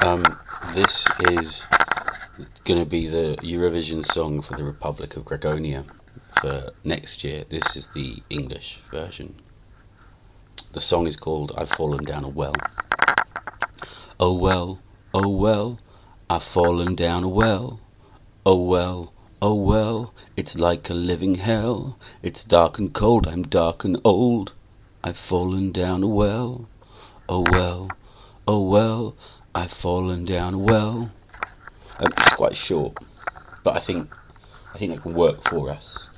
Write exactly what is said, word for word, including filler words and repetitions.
Um, this is going to be the Eurovision song for the Republic of Gregonia for next year. This is the English version. The song is called I've Fallen Down a Well. Oh well, oh well, I've fallen down a well. Oh well, oh well, it's like a living hell. It's dark and cold, I'm dark and old. I've fallen down a well. Oh well, oh well, I've fallen down a well. Um, it's quite short, but I think I think that can work for us.